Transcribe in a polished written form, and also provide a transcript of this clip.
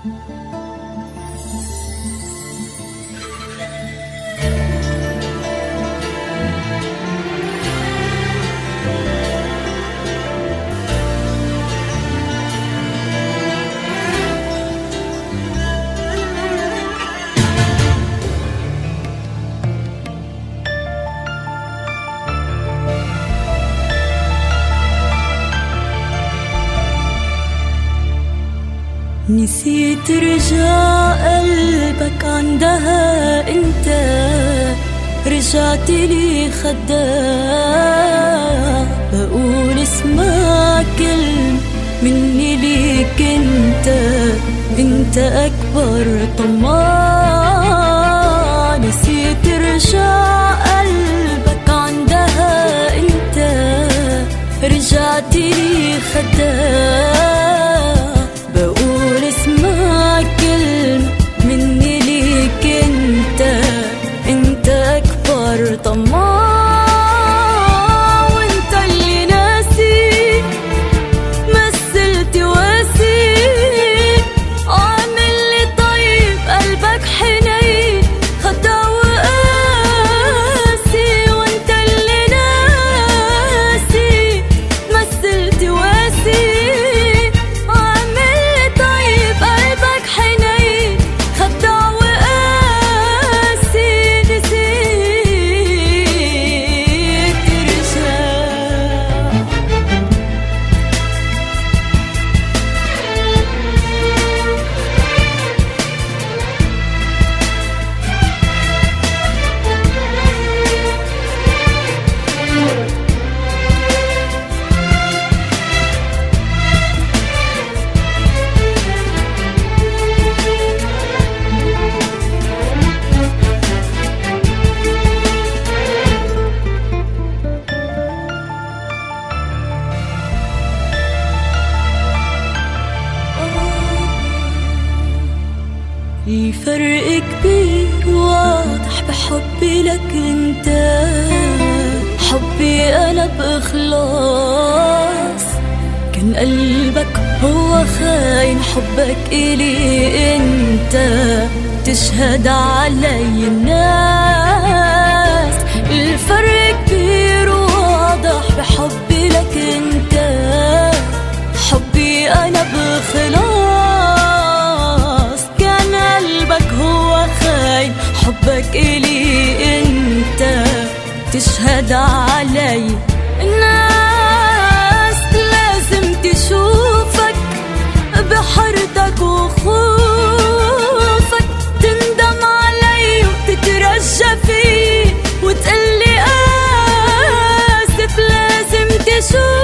نسيت رجع قلبك عندها انت، رجعت لي خداع، بقول اسمع كلمة مني ليك انت اكبر طماع. نسيت رجع قلبك عندها انت، رجعت لي خداع، بقول اسمع كلمة مني ليك انت اكبر طماع. وانت اللي ناسي مثلت واسي، عامل لي طيب قلبك حنين خدع وقاسي. وانت اللي ناسي مثلت واسي، في فرق كبير واضح بحبي لك انت، حبي انا باخلاص، كان قلبك هو خاين، حبك الي انت تشهد علي الناس. الفرق كبير واضح بحبي لك انت، حبي انا باخلاص، هو خاين، حبك إلي انت تشهد علي الناس. لازم تشوفك بحرتك وخوفك، تندم علي وتترجى فيه وتقلي آسف. لازم تشوفك